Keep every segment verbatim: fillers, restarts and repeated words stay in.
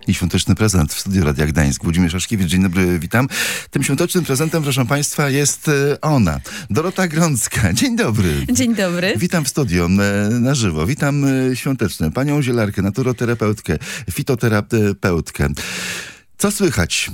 I świąteczny prezent w studiu Radia Gdańsk. Włodzimierz Raszkiewicz, dzień dobry, witam. Tym świątecznym prezentem, proszę państwa, jest ona, Dorota Grącka. Dzień dobry. Dzień dobry. Witam w studiu na żywo. Witam świątecznie panią zielarkę, naturoterapeutkę, fitoterapeutkę. Co słychać?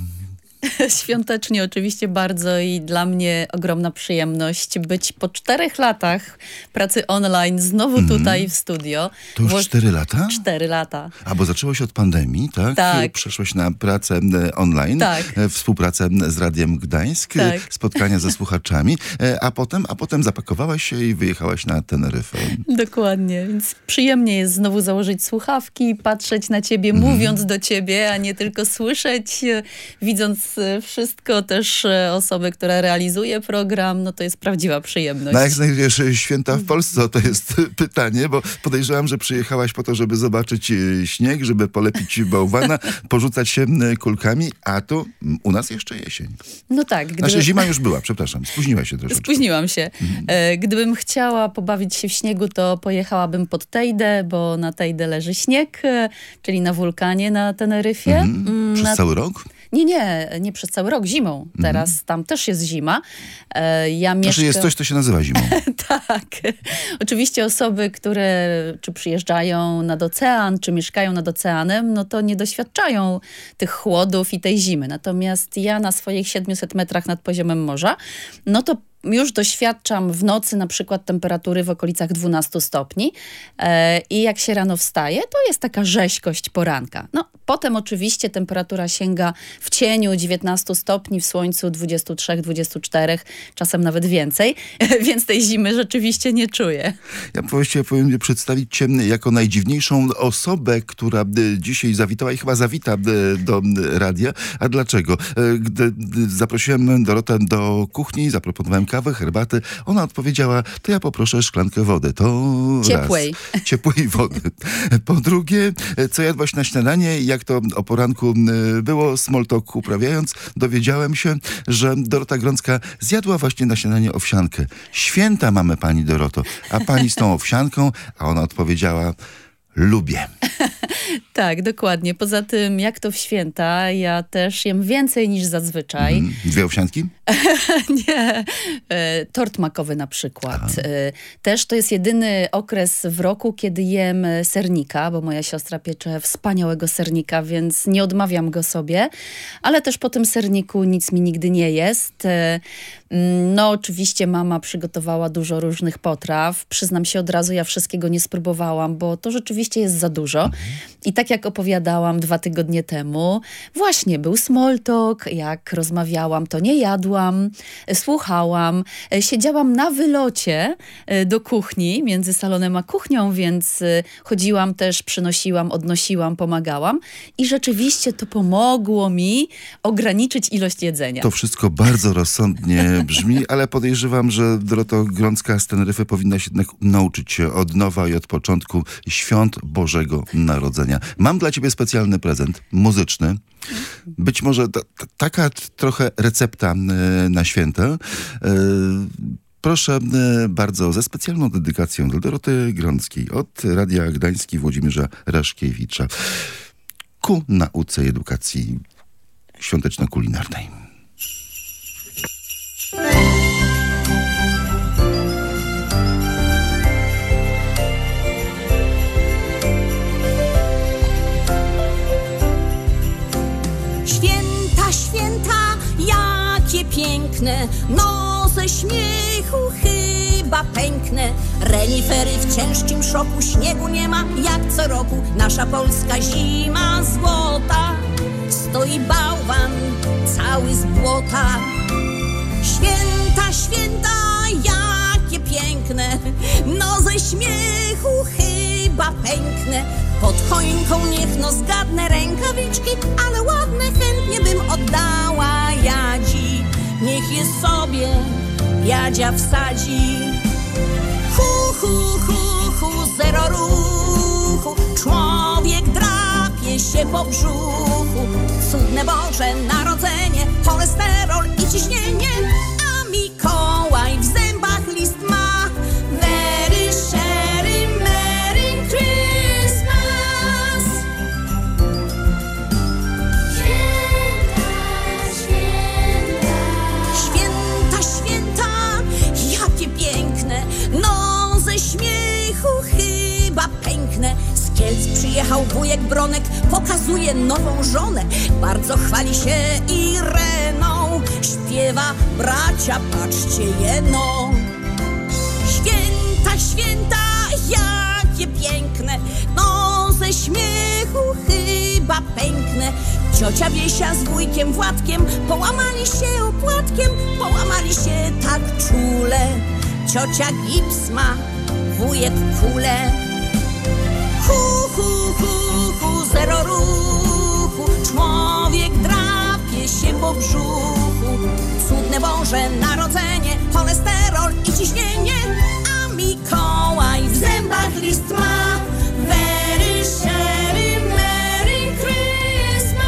Świątecznie oczywiście bardzo i dla mnie ogromna przyjemność być po czterech latach pracy online znowu mm. tutaj w studio. To już Wło- cztery lata? Cztery lata. A, bo zaczęło się od pandemii, tak? Tak. Przeszłaś na pracę online, tak. współpracę z Radiem Gdańsk, tak. spotkania ze słuchaczami, a potem, a potem zapakowałaś się i wyjechałaś na Teneryfę. Dokładnie, więc przyjemnie jest znowu założyć słuchawki, patrzeć na ciebie, mm. mówiąc do ciebie, a nie tylko słyszeć, widząc wszystko, też osobę, która realizuje program, no to jest prawdziwa przyjemność. No jak znajdziesz święta w Polsce, to jest pytanie, bo podejrzewam, że przyjechałaś po to, żeby zobaczyć śnieg, żeby polepić bałwana, porzucać się kulkami, a tu u nas jeszcze jesień. No tak. Gdyby... Znaczy zima już była, przepraszam, spóźniłaś się troszeczkę. Spóźniłam się. Mhm. Gdybym chciała pobawić się w śniegu, to pojechałabym pod Tejdę, bo na Tejdę leży śnieg, czyli na wulkanie na Teneryfie. Mhm. Przez na... cały rok? Nie, nie, nie przez cały rok, zimą. Teraz mm. tam też jest zima. E, ja mieszka... Znaczy jest coś, co się nazywa zimą. Tak. Oczywiście osoby, które czy przyjeżdżają nad ocean, czy mieszkają nad oceanem, no to nie doświadczają tych chłodów i tej zimy. Natomiast ja na swoich siedmiuset metrach nad poziomem morza, no to już doświadczam w nocy na przykład temperatury w okolicach dwunastu stopni e, i jak się rano wstaje, to jest taka rzeźkość poranka. No, potem oczywiście temperatura sięga w cieniu dziewiętnastu stopni, w słońcu dwudziestu trzech, dwudziestu czterech, czasem nawet więcej, więc tej zimy rzeczywiście nie czuję. Ja właściwie powinien przedstawić cię jako najdziwniejszą osobę, która dzisiaj zawitała i chyba zawita do radia. A dlaczego? Gdy zaprosiłem Dorotę do kuchni, zaproponowałem kawę, herbatę, ona odpowiedziała, to ja poproszę szklankę wody. To Ciepłej. Raz. Ciepłej wody. Po drugie, co jadłaś na śniadanie i jak to o poranku było, small talk uprawiając, dowiedziałem się, że Dorota Grącka zjadła właśnie na śniadanie owsiankę. Święta mamy pani Doroto, a pani z tą owsianką, a ona odpowiedziała, lubię. Tak, dokładnie. Poza tym, jak to w święta, ja też jem więcej niż zazwyczaj. Mm, dwie owsianki? Nie. E, tort makowy na przykład. E, też to jest jedyny okres w roku, kiedy jem sernika, bo moja siostra piecze wspaniałego sernika, więc nie odmawiam go sobie. Ale też po tym serniku nic mi nigdy nie jest. E, no oczywiście mama przygotowała dużo różnych potraw. Przyznam się od razu, ja wszystkiego nie spróbowałam, bo to rzeczywiście jest za dużo. I tak jak opowiadałam dwa tygodnie temu, właśnie był small talk, jak rozmawiałam, to nie jadłam, słuchałam, siedziałam na wylocie do kuchni, między salonem a kuchnią, więc chodziłam też, przynosiłam, odnosiłam, pomagałam i rzeczywiście to pomogło mi ograniczyć ilość jedzenia. To wszystko bardzo rozsądnie brzmi, ale podejrzewam, że Dorota Grącka z Teneryfy powinna się jednak nauczyć się od nowa i od początku świąt Bożego Narodzenia. Mam dla ciebie specjalny prezent muzyczny. Być może t- t- taka t- trochę recepta y, na święta. Y, proszę y, bardzo, ze specjalną dedykacją dla Doroty Grąckiej od Radia Gdański Włodzimierza Raszkiewicza ku nauce i edukacji świąteczno-kulinarnej. Piękne, no ze śmiechu chyba pęknę. Renifery w ciężkim szoku, śniegu nie ma jak co roku. Nasza polska zima złota, stoi bałwan cały z błota. Święta, święta, jakie piękne, no ze śmiechu chyba pęknnę. Pod choinką niech no zgadnę rękawiczki, ale ładne, chętnie bym oddała Jadzi. Niech je sobie Jadzia wsadzi. Hu, hu, hu, hu, zero ruchu, człowiek drapie się po brzuchu. Cudne Boże Narodzenie, cholesterol i ciśnienie, a Mikołaj w zębach list ma. Very sherry, Merry Christmas. wujek Bronek pokazuje nową żonę. Bardzo chwali się Ireną. Śpiewa, bracia, patrzcie jeno. Święta, święta, jakie piękne, no ze śmiechu chyba pęknę. Ciocia Wiesia z wujkiem Władkiem połamali się opłatkiem, połamali się tak czule. Ciocia gips ma, wujek kulę. Hu, hu, hu, hu, zero ruchu, człowiek drapie się po brzuchu. Cudne Boże Narodzenie, cholesterol i ciśnienie, a Mikołaj w zębach list ma. Very sherry, Merry Christmas.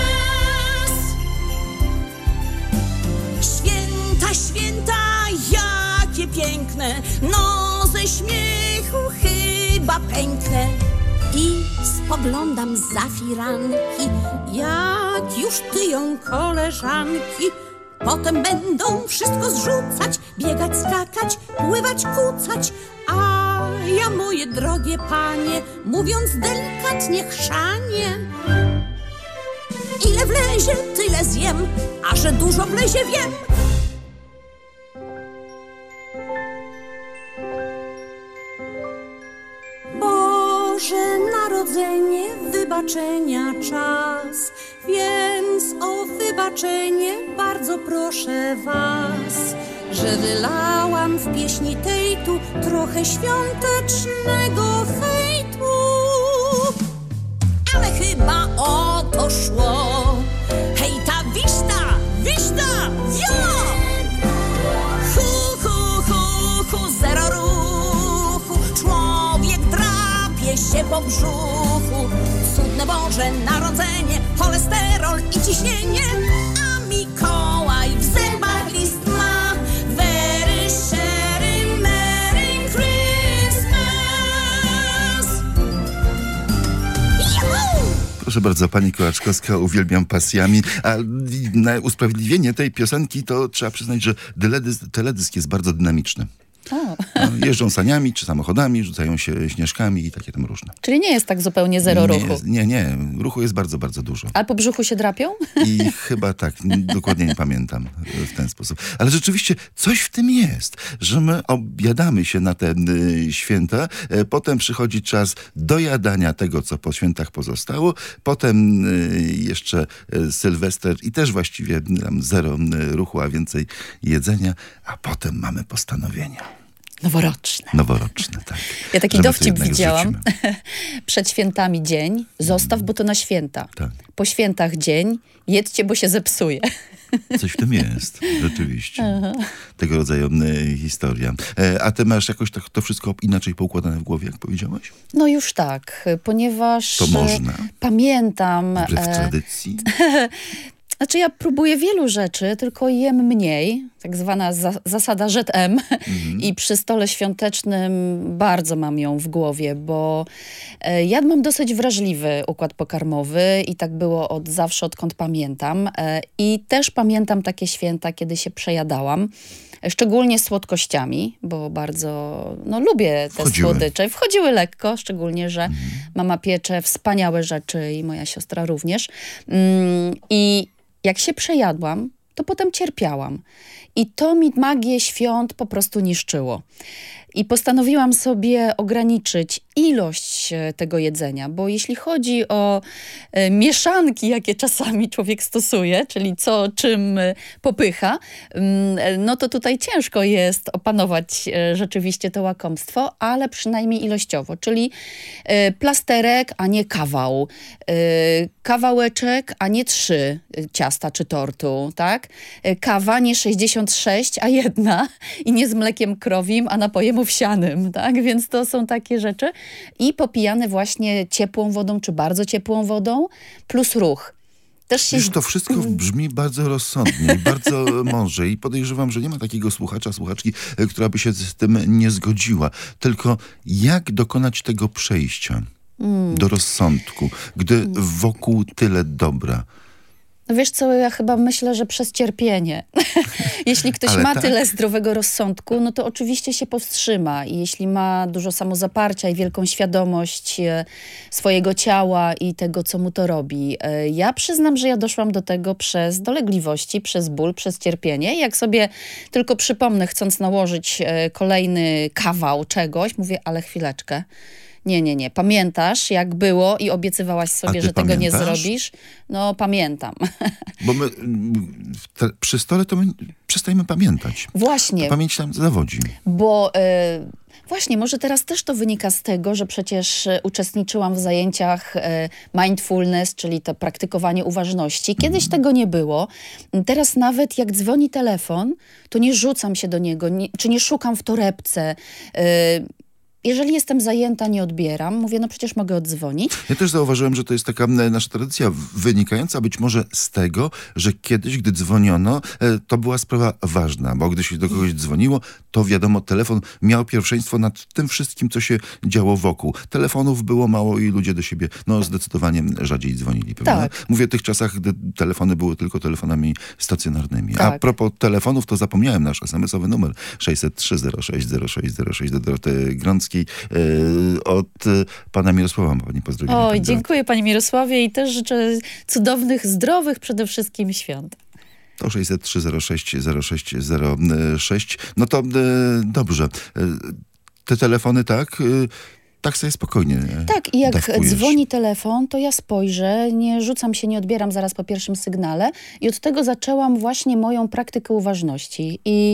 Święta, święta, jakie piękne, no ze śmiechu chyba pęknę. I spoglądam za firanki, jak już tyją koleżanki. Potem będą wszystko zrzucać, biegać, skakać, pływać, kucać. A ja, moje drogie panie, mówiąc delikatnie, chrzanie. Ile wlezie, tyle zjem, a że dużo wlezie, wiem. Boże Narodzenie, wybaczenia czas, więc o wybaczenie bardzo proszę was, że wylałam w pieśni tej tu trochę świątecznego hejtu. Ale chyba o to szło. Hejta, wiszta, wiszta, wio! Hu, hu, hu, hu, zero ruchu, człowiek drapie się po brzuchu. Cudne Boże Narodzenie, cholesterol i ciśnienie, a Mikołaj w zębach list ma. Very sherry, Merry Christmas. Juhu! Proszę bardzo, pani Kołaczkowska, uwielbiam pasjami, a na usprawiedliwienie tej piosenki to trzeba przyznać, że teledysk, teledysk jest bardzo dynamiczny. O. No, jeżdżą saniami czy samochodami, rzucają się śnieżkami i takie tam różne. Czyli nie jest tak zupełnie zero nie, ruchu. jest- Nie, nie, ruchu jest bardzo, bardzo dużo. A po brzuchu się drapią? I chyba tak, n- dokładnie nie pamiętam e, w ten sposób. Ale rzeczywiście coś w tym jest, że my objadamy się na te y, święta, e, potem przychodzi czas dojadania tego, co po świętach pozostało, potem y, jeszcze y, Sylwester i też właściwie y, tam zero y, ruchu, a więcej jedzenia, a potem mamy postanowienia Noworoczne. noworoczne. Tak, Ja taki że my to dowcip jednak widziałam. zrzucimy. Przed świętami dzień, zostaw, bo to na święta. Tak. Po świętach dzień, jedźcie, bo się zepsuje. Coś w tym jest, rzeczywiście. Tego rodzaju y, historia. E, a ty masz jakoś tak to wszystko inaczej poukładane w głowie, jak powiedziałaś? No już tak, ponieważ To można? e, pamiętam... Wbrew e, tradycji? Znaczy ja próbuję wielu rzeczy, tylko jem mniej, tak zwana za, zasada Z M i przy stole świątecznym bardzo mam ją w głowie, bo e, ja mam dosyć wrażliwy układ pokarmowy i tak było od zawsze, odkąd pamiętam. E, I też pamiętam takie święta, kiedy się przejadałam, szczególnie słodkościami, bo bardzo no, lubię te Wchodziły. słodycze. Wchodziły lekko, szczególnie, że mama piecze wspaniałe rzeczy i moja siostra również. Mm, I jak się przejadłam, to potem cierpiałam. I to mi magię świąt po prostu niszczyło. I postanowiłam sobie ograniczyć ilość e, tego jedzenia, bo jeśli chodzi o e, mieszanki, jakie czasami człowiek stosuje, czyli co czym e, popycha, mm, no to tutaj ciężko jest opanować e, rzeczywiście to łakomstwo, ale przynajmniej ilościowo, czyli e, plasterek, a nie kawał, e, kawałeczek, a nie trzy e, ciasta czy tortu, tak? E, kawa nie sześćdziesiąt sześć, a jedna i nie z mlekiem krowim, a napojem owsianym, tak? Więc to są takie rzeczy. I popijane właśnie ciepłą wodą, czy bardzo ciepłą wodą, plus ruch. Też się... Wiesz, to wszystko brzmi bardzo rozsądnie i bardzo mądrze i podejrzewam, że nie ma takiego słuchacza, słuchaczki, e, która by się z tym nie zgodziła. Tylko jak dokonać tego przejścia do rozsądku, gdy wokół tyle dobra? No wiesz co, ja chyba myślę, że przez cierpienie. Jeśli ktoś Ale ma tak. tyle zdrowego rozsądku, no to oczywiście się powstrzyma. I jeśli ma dużo samozaparcia i wielką świadomość e, swojego ciała i tego, co mu to robi. E, ja przyznam, że ja doszłam do tego przez dolegliwości, przez ból, przez cierpienie. I jak sobie tylko przypomnę, chcąc nałożyć e, kolejny kawał czegoś, mówię, ale chwileczkę. Nie, nie, nie. Pamiętasz, jak było i obiecywałaś sobie, ty że tego nie pamiętasz? zrobisz? No, pamiętam. Bo my mm, te, przy stole to my przestajemy pamiętać. Właśnie, Ta pamięć nam zawodzi. bo e, właśnie, może teraz też to wynika z tego, że przecież e, uczestniczyłam w zajęciach e, mindfulness, czyli to praktykowanie uważności. Kiedyś tego nie było. Teraz nawet jak dzwoni telefon, to nie rzucam się do niego, nie, czy nie szukam w torebce. E, Jeżeli jestem zajęta, nie odbieram. Mówię, no przecież mogę oddzwonić. Ja też zauważyłem, że to jest taka m, nasza tradycja wynikająca być może z tego, że kiedyś, gdy dzwoniono, e, to była sprawa ważna, bo gdy się do kogoś dzwoniło, to wiadomo, telefon miał pierwszeństwo nad tym wszystkim, co się działo wokół. Telefonów było mało i ludzie do siebie no zdecydowanie rzadziej dzwonili. Prawda? Tak. Mówię o tych czasach, gdy telefony były tylko telefonami stacjonarnymi. A Tak. propos telefonów, to zapomniałem nasz es em esowy numer sześćset trzy zero sześć zero sześć zero sześć do Doroty Grąckiej. Yy, od yy, pana Mirosława ma pani pozdrowienia. Oj, pani dziękuję Panie Mirosławie i też życzę cudownych, zdrowych przede wszystkim świąt. To sześćset trzy zero sześć zero sześć zero sześć. No to yy, dobrze. Yy, te telefony, tak? Yy, tak sobie spokojnie Tak, i jak dawkujesz. dzwoni telefon, to ja spojrzę, nie rzucam się, nie odbieram zaraz po pierwszym sygnale i od tego zaczęłam właśnie moją praktykę uważności. I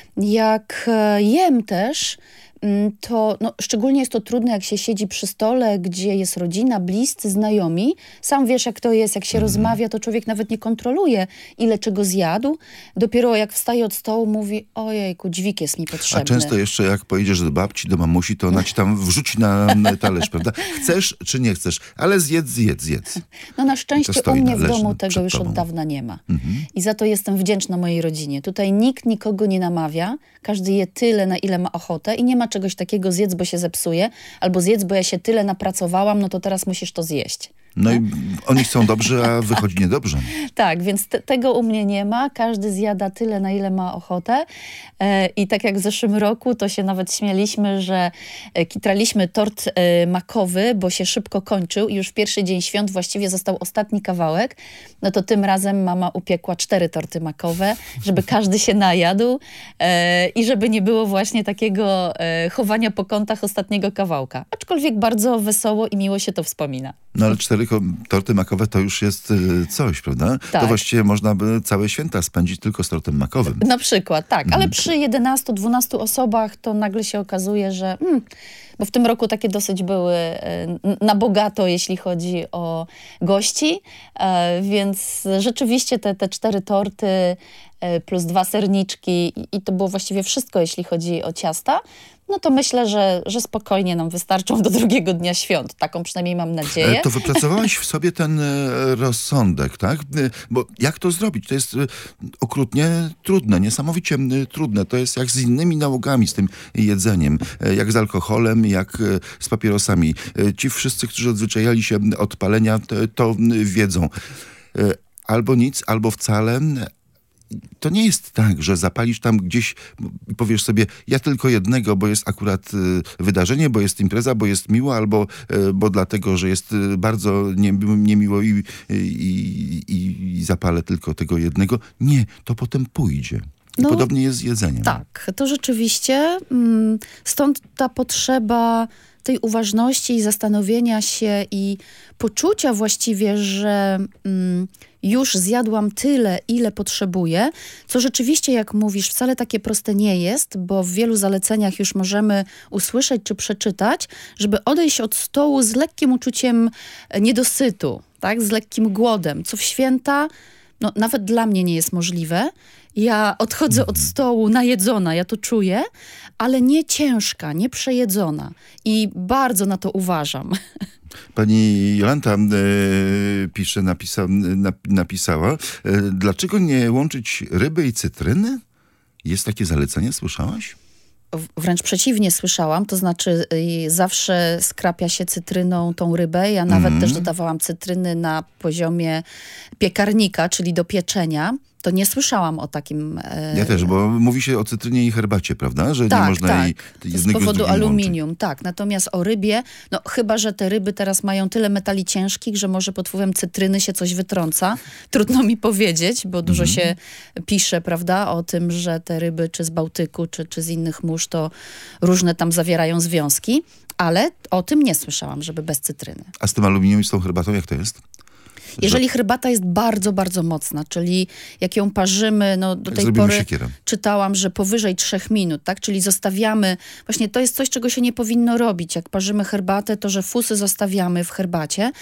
jak e, jem też, mm, to no, szczególnie jest to trudne, jak się siedzi przy stole, gdzie jest rodzina, bliscy, znajomi. Sam wiesz, jak to jest, jak się rozmawia, to człowiek nawet nie kontroluje, ile czego zjadł. Dopiero jak wstaje od stołu, mówi, ojejku, dźwig jest mi A potrzebny. często jeszcze jak pojedziesz do babci, do mamusi, to ona ci tam wrzuci na na talerz, prawda? Chcesz czy nie chcesz, ale zjedz, zjedz, zjedz. No na To szczęście stoi u mnie w należny domu tego przed już tobą. od dawna nie ma. Mhm. I za to jestem wdzięczna mojej rodzinie. Tutaj nikt nikogo nie namawia. Każdy je tyle, na ile ma ochotę i nie ma czegoś takiego zjedz, bo się zepsuje, albo zjedz, bo ja się tyle napracowałam, no to teraz musisz to zjeść. No i oni chcą dobrze, a wychodzi niedobrze. Tak, więc te, tego u mnie nie ma. Każdy zjada tyle, na ile ma ochotę. E, I tak jak w zeszłym roku, to się nawet śmialiśmy, że e, kitraliśmy tort e, makowy, bo się szybko kończył i już w pierwszy dzień świąt właściwie został ostatni kawałek. No to tym razem mama upiekła cztery torty makowe, żeby każdy się najadł e, i żeby nie było właśnie takiego e, chowania po kątach ostatniego kawałka. Aczkolwiek bardzo wesoło i miło się to wspomina. No ale cztery ko- torty makowe to już jest y, coś, prawda? Tak. To właściwie można by całe święta spędzić tylko z tortem makowym. Na przykład, tak. Ale przy jedenastu dwunastu osobach to nagle się okazuje, że... Mm, bo w tym roku takie dosyć były e, na bogato, jeśli chodzi o gości. E, więc rzeczywiście te, te cztery torty e, plus dwa serniczki i, i to było właściwie wszystko, jeśli chodzi o ciasta. No to myślę, że, że spokojnie nam wystarczą do drugiego dnia świąt. Taką przynajmniej mam nadzieję. E, To wypracowałaś w sobie ten e, rozsądek, tak? E, Bo jak to zrobić? To jest e, okrutnie trudne, niesamowicie e, trudne. To jest jak z innymi nałogami, z tym jedzeniem, e, jak z alkoholem, jak e, z papierosami. E, Ci wszyscy, którzy odzwyczajali się od palenia, to, to e, wiedzą. E, Albo nic, albo wcale. To nie jest tak, że zapalisz tam gdzieś i powiesz sobie, ja tylko jednego, bo jest akurat y, wydarzenie, bo jest impreza, bo jest miło, albo y, bo dlatego, że jest y, bardzo nie, niemiło i, i, i, i zapalę tylko tego jednego. Nie, to potem pójdzie. I No, podobnie jest z jedzeniem. Tak, to rzeczywiście. mm, Stąd ta potrzeba tej uważności i zastanowienia się i poczucia właściwie, że mm, już zjadłam tyle, ile potrzebuję, co rzeczywiście, jak mówisz, wcale takie proste nie jest, bo w wielu zaleceniach już możemy usłyszeć czy przeczytać, żeby odejść od stołu z lekkim uczuciem niedosytu, tak, z lekkim głodem, co w święta no, nawet dla mnie nie jest możliwe. Ja odchodzę od stołu najedzona, ja to czuję, ale nie ciężka, nie przejedzona. I bardzo na to uważam. Pani Jolanta e, pisze, napisa, nap, napisała, e, dlaczego nie łączyć ryby i cytryny? Jest takie zalecenie, słyszałaś? w- wręcz przeciwnie słyszałam, to znaczy y, zawsze skrapia się cytryną tą rybę. Ja nawet Mhm. też dodawałam cytryny na poziomie piekarnika, czyli do pieczenia. To nie słyszałam o takim... e, Ja też, bo mówi się o cytrynie i herbacie, prawda? Że nie Tak, można tak. jej To z jednego powodu drugim aluminium, tak. Natomiast o rybie, no chyba, że te ryby teraz mają tyle metali ciężkich, że może pod wpływem cytryny się coś wytrąca. Trudno mi powiedzieć, bo dużo Mhm. się pisze, prawda, o tym, że te ryby czy z Bałtyku, czy, czy z innych mórz, to różne tam zawierają związki. Ale o tym nie słyszałam, żeby bez cytryny. A z tym aluminium i z tą herbatą jak to jest? Jeżeli herbata jest bardzo, bardzo mocna, czyli jak ją parzymy, no do Jak tej zrobimy pory siekierę. czytałam, że powyżej trzech minut, tak? Czyli zostawiamy, właśnie to jest coś, czego się nie powinno robić. Jak parzymy herbatę, to że fusy zostawiamy w herbacie.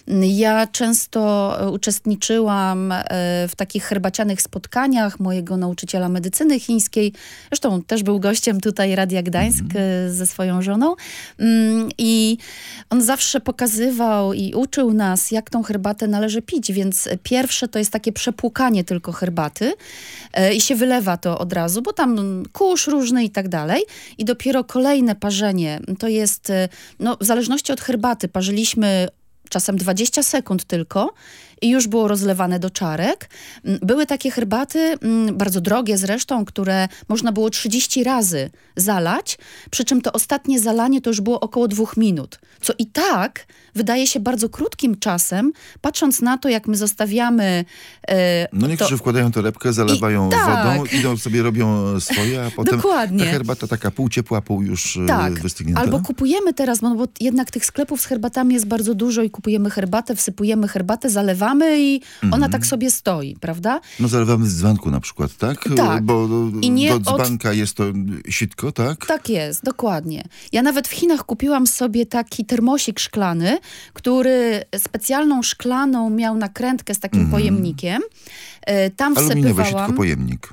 Ja często e, uczestniczyłam e, w takich herbacianych spotkaniach mojego nauczyciela medycyny chińskiej. Zresztą też był gościem tutaj Radia Gdańsk e, ze swoją żoną. Mm, I on zawsze pokazywał i uczył nas, jak tą herbatę należy pić, więc pierwsze to jest takie przepłukanie tylko herbaty e, i się wylewa to od razu, bo tam kurz różny i tak dalej. I dopiero kolejne parzenie to jest, e, no w zależności od herbaty, parzyliśmy czasem dwadzieścia sekund tylko i już było rozlewane do czarek. Mm, Były takie herbaty, mm, bardzo drogie zresztą, które można było trzydzieści razy zalać, przy czym to ostatnie zalanie to już było około dwóch minut, co i tak wydaje się bardzo krótkim czasem, patrząc na to, jak my zostawiamy e, No niektórzy to, wkładają torebkę, zalewają I- tak. wodą, idą sobie, robią swoje, a potem Dokładnie. ta herbata taka pół ciepła, pół już e, tak, wystygnięta. albo kupujemy teraz, bo, bo jednak tych sklepów z herbatami jest bardzo dużo i kupujemy herbatę, wsypujemy herbatę, zalewamy i ona tak sobie stoi, prawda? No zalewamy z dzbanku na przykład, tak? Tak. Bo I nie do od- dzbanka jest to sitko, tak? Tak jest, dokładnie. Ja nawet w Chinach kupiłam sobie taki termosik szklany, który specjalną szklaną miał nakrętkę z takim pojemnikiem. E, Tam Aluminiowy sitko wsypywałam... pojemnik.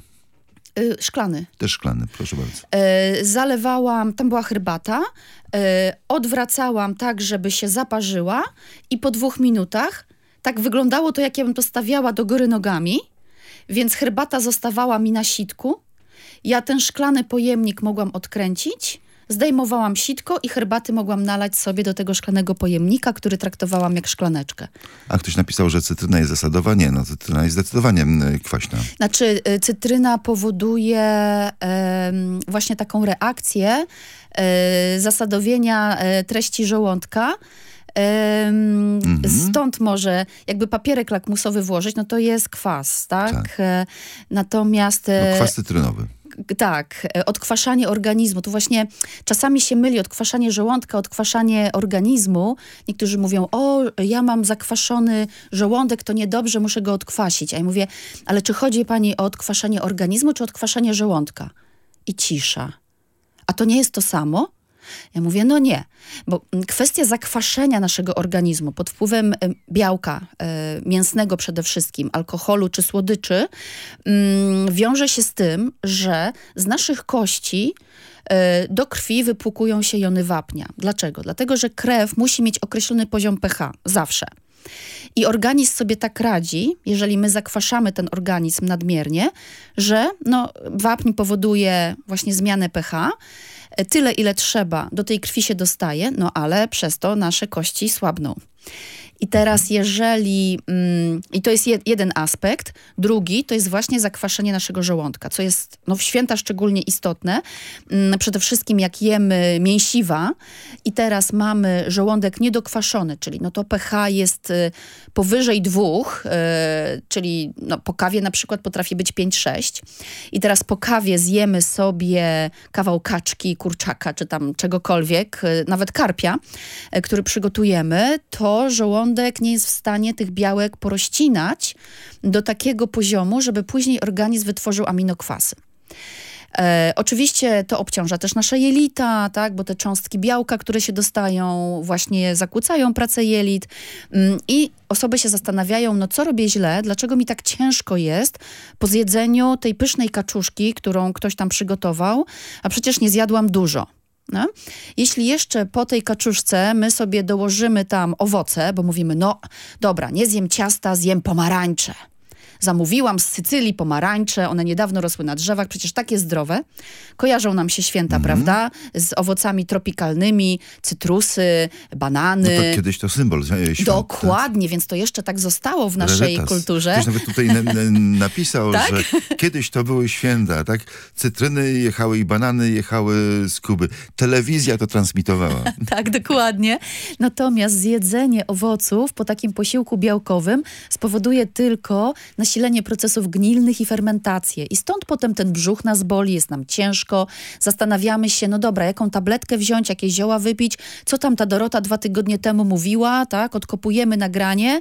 y, Szklany. Też szklany, proszę bardzo. E, Zalewałam, tam była herbata, e, odwracałam tak, żeby się zaparzyła i po dwóch minutach tak wyglądało to, jak ja bym to stawiała do góry nogami, więc herbata zostawała mi na sitku. Ja ten szklany pojemnik mogłam odkręcić, zdejmowałam sitko i herbaty mogłam nalać sobie do tego szklanego pojemnika, który traktowałam jak szklaneczkę. A ktoś napisał, że cytryna jest zasadowa? Nie, no cytryna jest zdecydowanie mm, kwaśna. Znaczy, y, cytryna powoduje em, właśnie taką reakcję e, zasadowienia e, treści żołądka. Em, Stąd może jakby papierek lakmusowy włożyć, no to jest kwas, tak? Tak. E, Natomiast... No, e, kwas cytrynowy. G- Tak, e, odkwaszanie organizmu. Tu właśnie czasami się myli odkwaszanie żołądka, odkwaszanie organizmu. Niektórzy mówią, o, ja mam zakwaszony żołądek, to niedobrze, muszę go odkwasić. A ja mówię, ale czy chodzi pani o odkwaszanie organizmu, czy odkwaszanie żołądka? I cisza. A to nie jest to samo? Ja mówię, no nie, bo mm, kwestia zakwaszenia naszego organizmu pod wpływem em, białka e, mięsnego przede wszystkim, alkoholu czy słodyczy mm, wiąże się z tym, że z naszych kości e, do krwi wypłukują się jony wapnia. Dlaczego? Dlatego, że krew musi mieć określony poziom pH, zawsze. I organizm sobie tak radzi, jeżeli my zakwaszamy ten organizm nadmiernie, że no, wapń powoduje właśnie zmianę pH, tyle ile trzeba do tej krwi się dostaje, no ale przez to nasze kości słabną. I teraz jeżeli, mm, i to jest jed, jeden aspekt, drugi to jest właśnie zakwaszenie naszego żołądka, co jest no, w święta szczególnie istotne. Mm, przede wszystkim jak jemy mięsiwa i teraz mamy żołądek niedokwaszony, czyli no to pH jest y, powyżej dwóch, y, czyli no, po kawie na przykład potrafi być pięć sześć. I teraz po kawie zjemy sobie kawał kaczki, kurczaka, czy tam czegokolwiek, y, nawet karpia, y, który przygotujemy, to żołądek nie jest w stanie tych białek porozcinać do takiego poziomu, żeby później organizm wytworzył aminokwasy. E, oczywiście to obciąża też nasze jelita, tak, bo te cząstki białka, które się dostają, właśnie zakłócają pracę jelit mm, i osoby się zastanawiają, no co robię źle, dlaczego mi tak ciężko jest po zjedzeniu tej pysznej kaczuszki, którą ktoś tam przygotował, a przecież nie zjadłam dużo. No? Jeśli jeszcze po tej kaczuszce my sobie dołożymy tam owoce, bo mówimy, no dobra, nie zjem ciasta, zjem pomarańcze. zamówiłam z Sycylii pomarańcze, one niedawno rosły na drzewach, przecież takie zdrowe. Kojarzą nam się święta, Mhm. prawda? Z owocami tropikalnymi, cytrusy, banany. No to kiedyś to symbol e, świąt. tak? Dokładnie, więc to jeszcze tak zostało w naszej Rarytas. kulturze. Ktoś nawet tutaj na, na, napisał, Tak? że kiedyś to były święta, tak? Cytryny jechały i banany jechały z Kuby. Telewizja to transmitowała. Tak, dokładnie. Natomiast zjedzenie owoców po takim posiłku białkowym spowoduje tylko nasilenie procesów gnilnych i fermentację. I stąd potem ten brzuch nas boli, jest nam ciężko. Zastanawiamy się, no dobra, jaką tabletkę wziąć, jakie zioła wypić, co tam ta Dorota dwa tygodnie temu mówiła, tak? Odkopujemy nagranie,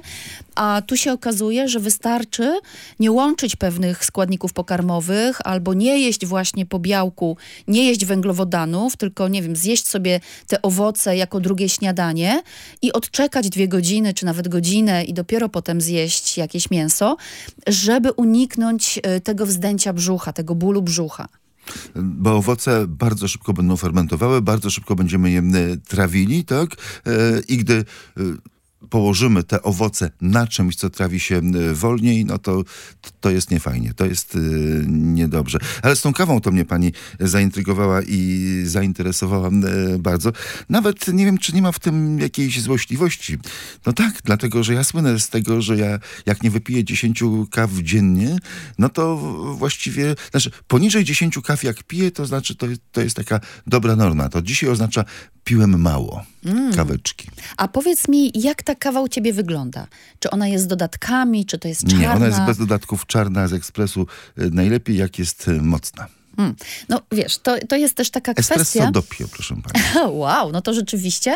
a tu się okazuje, że wystarczy nie łączyć pewnych składników pokarmowych albo nie jeść właśnie po białku, nie jeść węglowodanów, tylko, nie wiem, zjeść sobie te owoce jako drugie śniadanie i odczekać dwie godziny, czy nawet godzinę i dopiero potem zjeść jakieś mięso, żeby uniknąć e, tego wzdęcia brzucha, tego bólu brzucha. Bo owoce bardzo szybko będą fermentowały, bardzo szybko będziemy je e, trawili, tak? E, I gdy e, położymy te owoce na czymś, co trawi się e, wolniej, no to, to jest niefajnie, to jest e, niedobrze. Ale z tą kawą to mnie pani zaintrygowała i zainteresowała e, bardzo. Nawet nie wiem, czy nie ma w tym jakiejś złośliwości. No tak, dlatego, że ja słynę z tego, że ja jak nie wypiję dziesięciu kaw dziennie, no to właściwie, znaczy poniżej dziesięciu kaw jak piję, to znaczy to, to jest taka dobra norma. To dzisiaj oznacza piłem mało Mm. kaweczki. A powiedz mi, jak ta kawa u ciebie wygląda? Czy ona jest z dodatkami, czy to jest czarna? Nie, ona jest bez dodatków, czarna z ekspresu. e, Najlepiej jak jest e, mocna. Hmm. No wiesz, to, to jest też taka Espresso kwestia... doppio, proszę pani. Wow, no to rzeczywiście.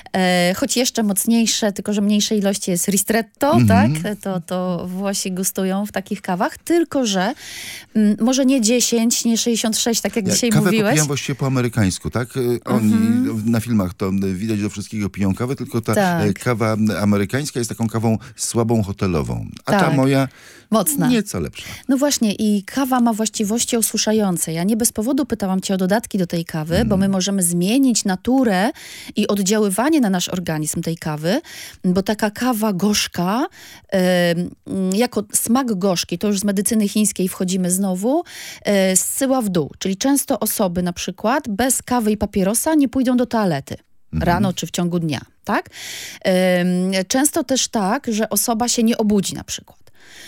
E, choć jeszcze mocniejsze, tylko że mniejszej ilości jest ristretto, Mhm. tak? To, to Włosi gustują w takich kawach. Tylko że mm, może nie dziesięć, nie sześćdziesiąt sześć, tak jak Ja dzisiaj kawę mówiłeś. popijam właściwie po amerykańsku, tak? E, Oni Mhm. na filmach to e, widać, do wszystkiego piją kawę, tylko ta Tak. e, kawa amerykańska jest taką kawą słabą hotelową. A ta Tak. moja Mocna. nieco lepsza. No właśnie i kawa ma właściwości osuszające. Ja nie bez powodu pytałam cię o dodatki do tej kawy, Mm. bo my możemy zmienić naturę i oddziaływanie na nasz organizm tej kawy, bo taka kawa gorzka, em, jako smak gorzki, to już z medycyny chińskiej wchodzimy znowu, e, zsyła w dół. Czyli często osoby na przykład bez kawy i papierosa nie pójdą do toalety. Rano czy w ciągu dnia, tak? Em, często też tak, że osoba się nie obudzi na przykład.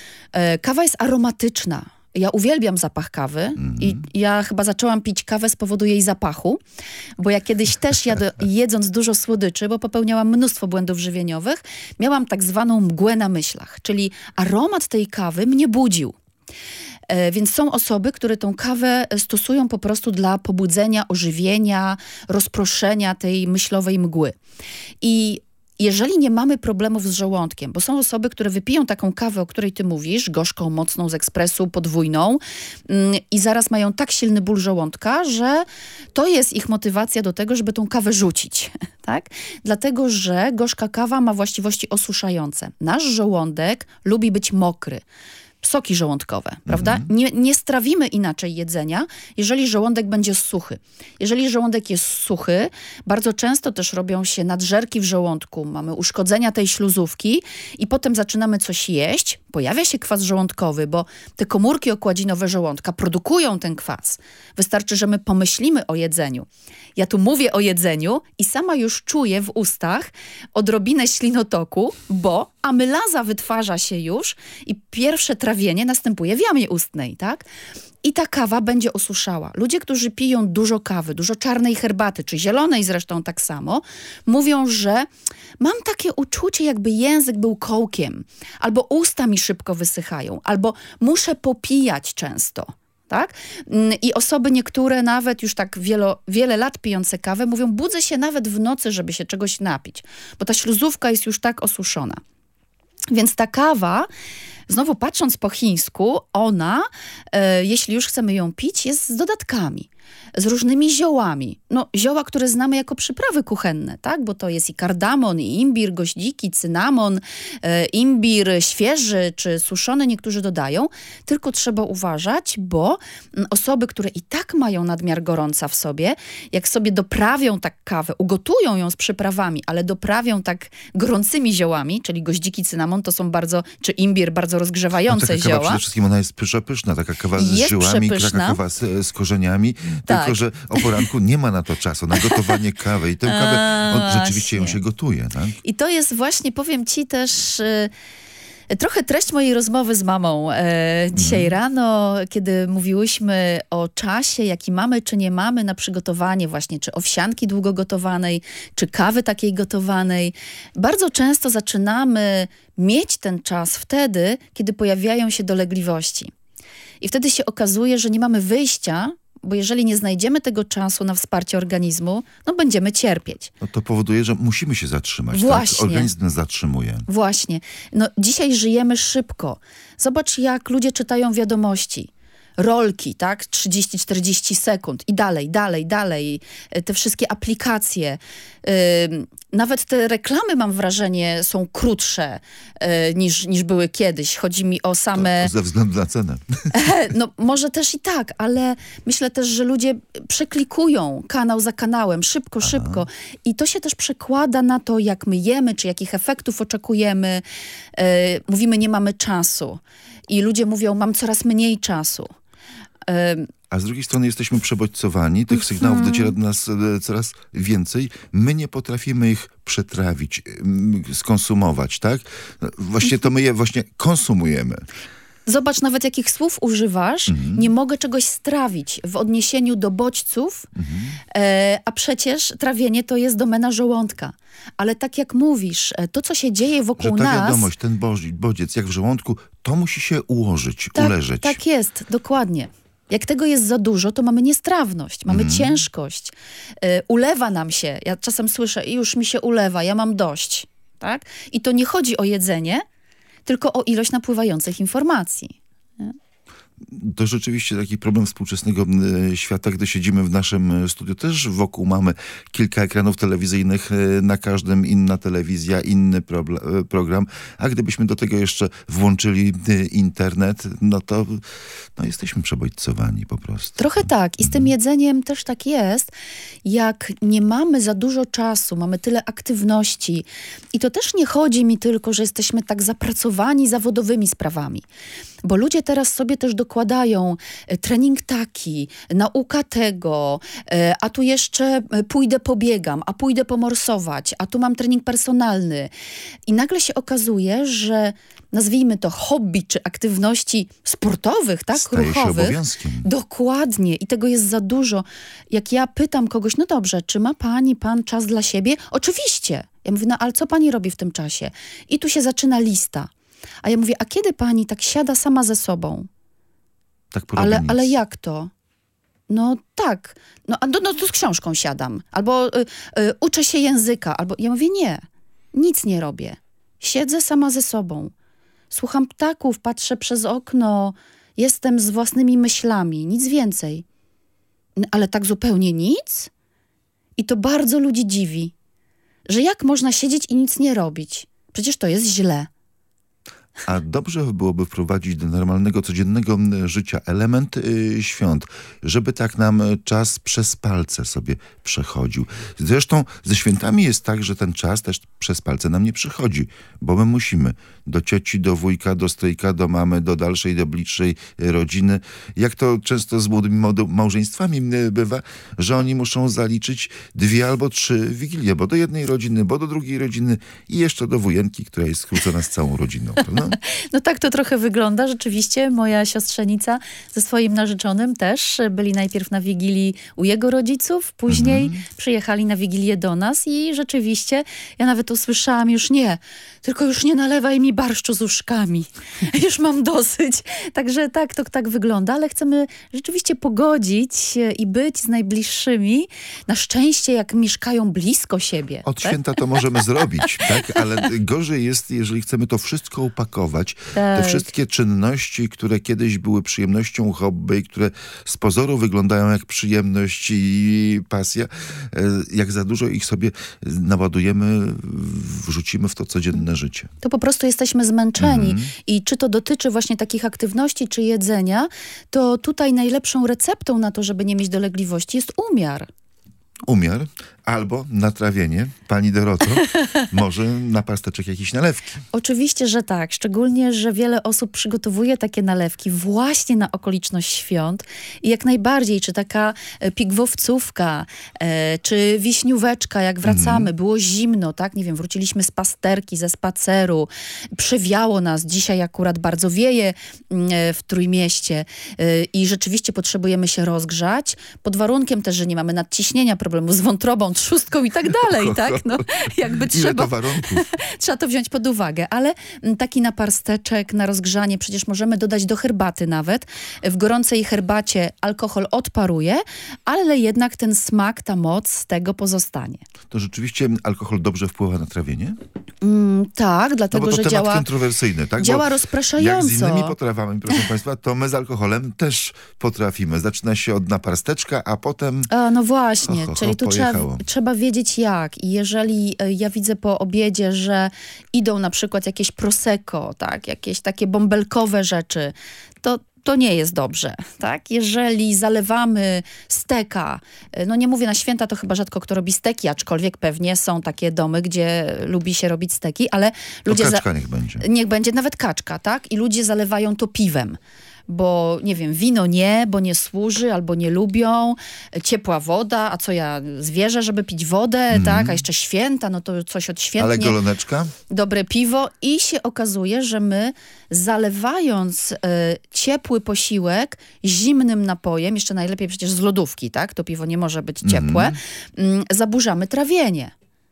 E, Kawa jest aromatyczna. Ja uwielbiam zapach kawy Mhm. i ja chyba zaczęłam pić kawę z powodu jej zapachu, bo ja kiedyś też jad, jedząc dużo słodyczy, bo popełniałam mnóstwo błędów żywieniowych, miałam tak zwaną mgłę na myślach, czyli aromat tej kawy mnie budził. E, Więc są osoby, które tą kawę stosują po prostu dla pobudzenia, ożywienia, rozproszenia tej myślowej mgły. I jeżeli nie mamy problemów z żołądkiem, bo są osoby, które wypiją taką kawę, o której ty mówisz, gorzką, mocną, z ekspresu, podwójną mm, i zaraz mają tak silny ból żołądka, że to jest ich motywacja do tego, żeby tą kawę rzucić, tak? Dlatego, że gorzka kawa ma właściwości osuszające. Nasz żołądek lubi być mokry. Soki żołądkowe, prawda? Nie, nie strawimy inaczej jedzenia, jeżeli żołądek będzie suchy. Jeżeli żołądek jest suchy, bardzo często też robią się nadżerki w żołądku, mamy uszkodzenia tej śluzówki i potem zaczynamy coś jeść, pojawia się kwas żołądkowy, bo te komórki okładzinowe żołądka produkują ten kwas. Wystarczy, że my pomyślimy o jedzeniu. Ja tu mówię o jedzeniu i sama już czuję w ustach odrobinę ślinotoku, bo amylaza wytwarza się już i pierwsze trawienie następuje w jamie ustnej, tak? I ta kawa będzie osuszała. Ludzie, którzy piją dużo kawy, dużo czarnej herbaty, czy zielonej zresztą tak samo, mówią, że mam takie uczucie, jakby język był kołkiem, albo usta mi szybko wysychają, albo muszę popijać często. Tak? I osoby niektóre nawet już tak wielo, wiele lat pijące kawę mówią, budzę się nawet w nocy, żeby się czegoś napić, bo ta śluzówka jest już tak osuszona. Więc ta kawa, znowu patrząc po chińsku, ona, e, jeśli już chcemy ją pić, jest z dodatkami. z różnymi ziołami. No, zioła, które znamy jako przyprawy kuchenne, tak? Bo to jest i kardamon, i imbir, goździki, cynamon, e, imbir świeży czy suszony niektórzy dodają. Tylko trzeba uważać, bo mm, osoby, które i tak mają nadmiar gorąca w sobie, jak sobie doprawią tak kawę, ugotują ją z przyprawami, ale doprawią tak gorącymi ziołami, czyli goździki, cynamon, to są bardzo, czy imbir, bardzo rozgrzewające No, taka kawa zioła. przede wszystkim ona jest pyszna, pyszna, taka kawa z Jest żyłami, przepyszna. taka kawa z, z korzeniami, Tak. tylko że o poranku nie ma na to czasu, na gotowanie kawy i tę kawę A, on, rzeczywiście ją właśnie. się gotuje, tak? I to jest właśnie, powiem ci też... y, Trochę treść mojej rozmowy z mamą e, dzisiaj rano, kiedy mówiłyśmy o czasie, jaki mamy czy nie mamy na przygotowanie właśnie czy owsianki długo gotowanej, czy kawy takiej gotowanej. Bardzo często zaczynamy mieć ten czas wtedy, kiedy pojawiają się dolegliwości. I wtedy się okazuje, że nie mamy wyjścia, bo jeżeli nie znajdziemy tego czasu na wsparcie organizmu, no będziemy cierpieć. No to powoduje, że musimy się zatrzymać, Właśnie. tak? Organizm nas zatrzymuje. Właśnie. No, dzisiaj żyjemy szybko. Zobacz, jak ludzie czytają wiadomości. Rolki, tak? trzydzieści czterdzieści sekund i dalej, dalej, dalej. Te wszystkie aplikacje. Ym, nawet te reklamy, mam wrażenie, są krótsze y, niż, niż były kiedyś. Chodzi mi o same... To ze względu na cenę. No może też i tak, ale myślę też, że ludzie przeklikują kanał za kanałem, szybko, Aha. szybko. I to się też przekłada na to, jak my jemy, czy jakich efektów oczekujemy. Yy, mówimy, nie mamy czasu. I ludzie mówią, mam coraz mniej czasu. Yy, A z drugiej strony jesteśmy przebodźcowani, tych sygnałów dociera do nas e, coraz więcej. My nie potrafimy ich przetrawić, m, skonsumować, tak? No, Właśnie to my je właśnie konsumujemy. Zobacz nawet, jakich słów używasz. Mhm. Nie mogę czegoś strawić w odniesieniu do bodźców, e, a przecież trawienie to jest domena żołądka. Ale tak jak mówisz, e, to, co się dzieje Że wokół ta nas... wiadomość, ten boż- bodziec jak w żołądku, to musi się ułożyć, Tak, uleżeć. tak jest, dokładnie. Jak tego jest za dużo, to mamy niestrawność, mamy Mhm. ciężkość. Y, ulewa nam się. Ja czasem słyszę, już mi się ulewa, ja mam dość. Tak? I to nie chodzi o jedzenie, tylko o ilość napływających informacji. To rzeczywiście taki problem współczesnego e, świata, gdy siedzimy w naszym e, studiu. Też wokół mamy kilka ekranów telewizyjnych, e, na każdym inna telewizja, inny proble- e, program. A gdybyśmy do tego jeszcze włączyli e, internet, no to no jesteśmy przebodźcowani po prostu. Trochę tak. I z tym jedzeniem też tak jest. Jak nie mamy za dużo czasu, mamy tyle aktywności. I to też nie chodzi mi tylko, że jesteśmy tak zapracowani zawodowymi sprawami. Bo ludzie teraz sobie też dokładają e, trening taki, nauka tego, e, a tu jeszcze e, pójdę pobiegam, a pójdę pomorsować, a tu mam trening personalny. I nagle się okazuje, że nazwijmy to hobby czy aktywności sportowych, tak, Staje się ruchowych. obowiązkiem. Dokładnie. I tego jest za dużo. Jak ja pytam kogoś, no dobrze, czy ma pani, pan czas dla siebie? Oczywiście. Ja mówię, no ale co pani robi w tym czasie? I tu się zaczyna lista. A ja mówię, a kiedy pani tak siada sama ze sobą? Tak porobi Ale, nic. ale jak to? No tak. No, a no, no to z książką siadam. Albo y, y, uczę się języka. Albo ja mówię, nie. Nic nie robię. Siedzę sama ze sobą. Słucham ptaków, patrzę przez okno. Jestem z własnymi myślami. Nic więcej. N- Ale tak zupełnie nic? I to bardzo ludzi dziwi. Że jak można siedzieć i nic nie robić? Przecież to jest źle. A dobrze byłoby wprowadzić do normalnego, codziennego m, życia element y, świąt, żeby tak nam y, czas przez palce sobie przechodził. Zresztą ze świętami jest tak, że ten czas też przez palce nam nie przychodzi, bo my musimy do cioci, do wujka, do stryjka, do mamy, do dalszej, do bliższej y, rodziny. Jak to często z młodymi małdo- małżeństwami y, bywa, że oni muszą zaliczyć dwie albo trzy wigilie, bo do jednej rodziny, bo do drugiej rodziny i jeszcze do wujenki, która jest skrócona z całą rodziną. Prawda? No tak to trochę wygląda. Rzeczywiście moja siostrzenica ze swoim narzeczonym też byli najpierw na Wigilii u jego rodziców, później Mhm. przyjechali na Wigilię do nas i rzeczywiście ja nawet usłyszałam już nie, tylko już nie nalewaj mi barszczu z uszkami. Już mam dosyć. Także tak, to tak wygląda, ale chcemy rzeczywiście pogodzić i być z najbliższymi. Na szczęście, jak mieszkają blisko siebie. Od tak? święta to możemy zrobić, tak? Ale gorzej jest, jeżeli chcemy to wszystko upakować smakować. Tak. Te wszystkie czynności, które kiedyś były przyjemnością hobby, które z pozoru wyglądają jak przyjemność i pasja, e, jak za dużo ich sobie naładujemy, wrzucimy w to codzienne życie. To po prostu jesteśmy zmęczeni. Mhm. I czy to dotyczy właśnie takich aktywności, czy jedzenia, to tutaj najlepszą receptą na to, żeby nie mieć dolegliwości, jest umiar. Umiar albo natrawienie. Pani Doroto, może na pasteczek jakieś nalewki. Oczywiście, że tak. Szczególnie, że wiele osób przygotowuje takie nalewki właśnie na okoliczność świąt. I jak najbardziej, czy taka e, pigwowcówka, e, czy wiśnióweczka, jak wracamy, było zimno, tak? Nie wiem, wróciliśmy z pasterki, ze spaceru, przewiało nas. Dzisiaj akurat bardzo wieje mm, e, w Trójmieście e, i rzeczywiście potrzebujemy się rozgrzać, pod warunkiem też, że nie mamy nadciśnienia, problemu z wątrobą, trzustką i tak dalej, tak? No, jakby Ile trzeba... to warunków? Trzeba to wziąć pod uwagę, ale mm, taki naparsteczek na rozgrzanie przecież możemy dodać do herbaty nawet. W gorącej herbacie alkohol odparuje, ale jednak ten smak, ta moc z tego pozostanie. To rzeczywiście alkohol dobrze wpływa na trawienie? Mm, tak, No dlatego, bo to że temat działa, kontrowersyjny, tak? działa Bo rozpraszająco. jak z innymi potrawami, proszę państwa, to my z alkoholem też potrafimy. Zaczyna się od naparsteczka, a potem... A, no właśnie, Ho, ho, ho, czyli tu trzeba, pojechało. trzeba wiedzieć jak. I jeżeli e, ja widzę po obiedzie, że idą na przykład jakieś prosecco, tak, jakieś takie bąbelkowe rzeczy, to to nie jest dobrze, tak? Jeżeli zalewamy steka, e, no nie mówię na święta, to chyba rzadko kto robi steki, aczkolwiek pewnie są takie domy, gdzie lubi się robić steki, ale To ludzie... za- kaczka niech będzie. Niech będzie nawet kaczka, tak? I ludzie zalewają to piwem. Bo, nie wiem, wino nie, bo nie służy, albo nie lubią, ciepła woda, a co ja, zwierzę, żeby pić wodę, tak? A jeszcze święta, no to coś Ale odświętnie, goloneczka? dobre piwo. I się okazuje, że my zalewając e, ciepły posiłek zimnym napojem, jeszcze najlepiej przecież z lodówki, tak? To piwo nie może być ciepłe, mm, zaburzamy trawienie.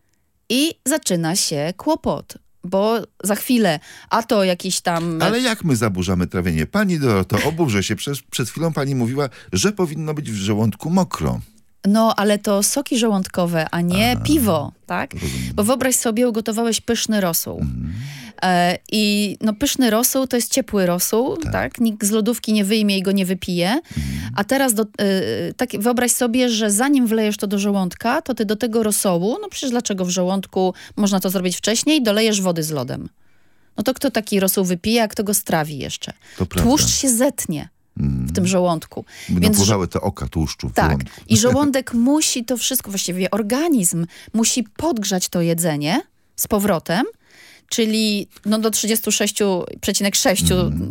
I zaczyna się kłopot. Bo za chwilę, a to jakiś tam... Ale jak my zaburzamy trawienie? Pani Doroto, oburzę się. Przecież przed chwilą pani mówiła, że powinno być w żołądku mokro. No, ale to soki żołądkowe, a nie A, piwo, tak? rozumiem. Bo wyobraź sobie, ugotowałeś pyszny rosół. E, I no pyszny rosół to jest ciepły rosół, tak? Nikt z lodówki nie wyjmie i go nie wypije. A teraz do, e, tak, wyobraź sobie, że zanim wlejesz to do żołądka, to ty do tego rosołu, no przecież dlaczego w żołądku można to zrobić wcześniej, dolejesz wody z lodem. No to kto taki rosół wypije, a kto go strawi jeszcze? To prawda. Tłuszcz się zetnie w tym żołądku. Będą Więc pływały te oka tłuszczu w tak. żołądku. I żołądek musi to wszystko, właściwie organizm musi podgrzać to jedzenie z powrotem, czyli no do trzydzieści sześć przecinek sześć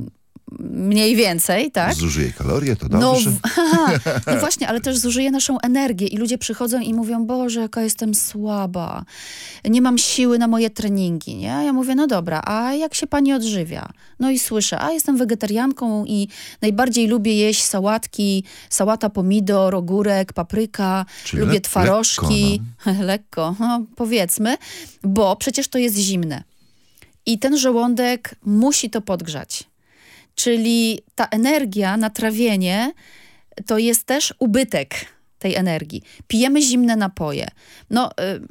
mniej więcej, tak? Zużyje kalorie, to No, dobrze. w- aha, no właśnie, ale też zużyje naszą energię i ludzie przychodzą i mówią, Boże, jaka jestem słaba, nie mam siły na moje treningi, nie? A ja mówię, no dobra, a jak się pani odżywia? No i słyszę, a jestem wegetarianką i najbardziej lubię jeść sałatki, sałata, pomidor, ogórek, papryka, Czyli lubię le- twarożki, lekko, no, powiedzmy, bo przecież to jest zimne. I ten żołądek musi to podgrzać. Czyli ta energia na trawienie to jest też ubytek tej energii. Pijemy zimne napoje. No, y,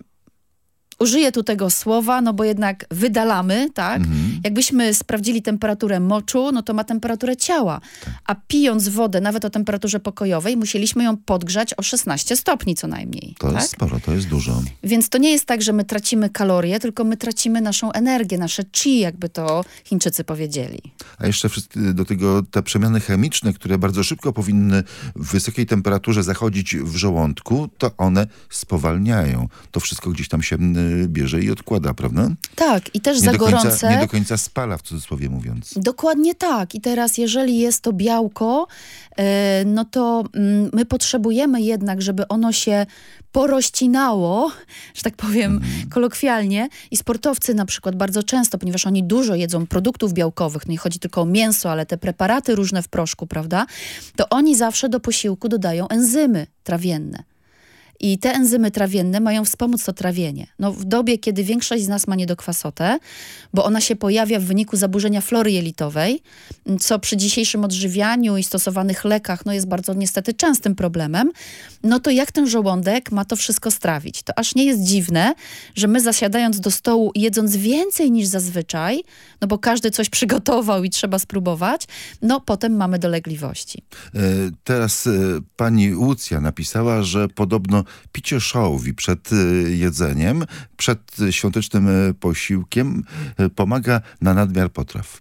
użyję tu tego słowa, no bo jednak wydalamy, tak? Jakbyśmy sprawdzili temperaturę moczu, no to ma temperaturę ciała. A pijąc wodę, nawet o temperaturze pokojowej, musieliśmy ją podgrzać o szesnaście stopni co najmniej. To tak? jest sporo, to jest dużo. Więc to nie jest tak, że my tracimy kalorie, tylko my tracimy naszą energię, nasze chi, jakby to Chińczycy powiedzieli. A jeszcze wszyscy do tego te przemiany chemiczne, które bardzo szybko powinny w wysokiej temperaturze zachodzić w żołądku, to one spowalniają. To wszystko gdzieś tam się y, bierze i odkłada, prawda? Tak, i też Nie za do końca, gorące... nie do końca spala, w cudzysłowie mówiąc. Dokładnie tak. I teraz, jeżeli jest to białko, e, no to mm, my potrzebujemy jednak, żeby ono się porościnało, że tak powiem kolokwialnie. I sportowcy na przykład bardzo często, ponieważ oni dużo jedzą produktów białkowych, no nie chodzi tylko o mięso, ale te preparaty różne w proszku, prawda? To oni zawsze do posiłku dodają enzymy trawienne. I te enzymy trawienne mają wspomóc to trawienie. No, w dobie, kiedy większość z nas ma niedokwasotę, bo ona się pojawia w wyniku zaburzenia flory jelitowej, co przy dzisiejszym odżywianiu i stosowanych lekach no, jest bardzo niestety częstym problemem, no to jak ten żołądek ma to wszystko strawić? To aż nie jest dziwne, że my zasiadając do stołu i jedząc więcej niż zazwyczaj, no bo każdy coś przygotował i trzeba spróbować, no potem mamy dolegliwości. E, teraz e, pani Łucja napisała, że podobno picie szałwi przed e, jedzeniem, przed e, świątecznym e, posiłkiem e, pomaga na nadmiar potraw.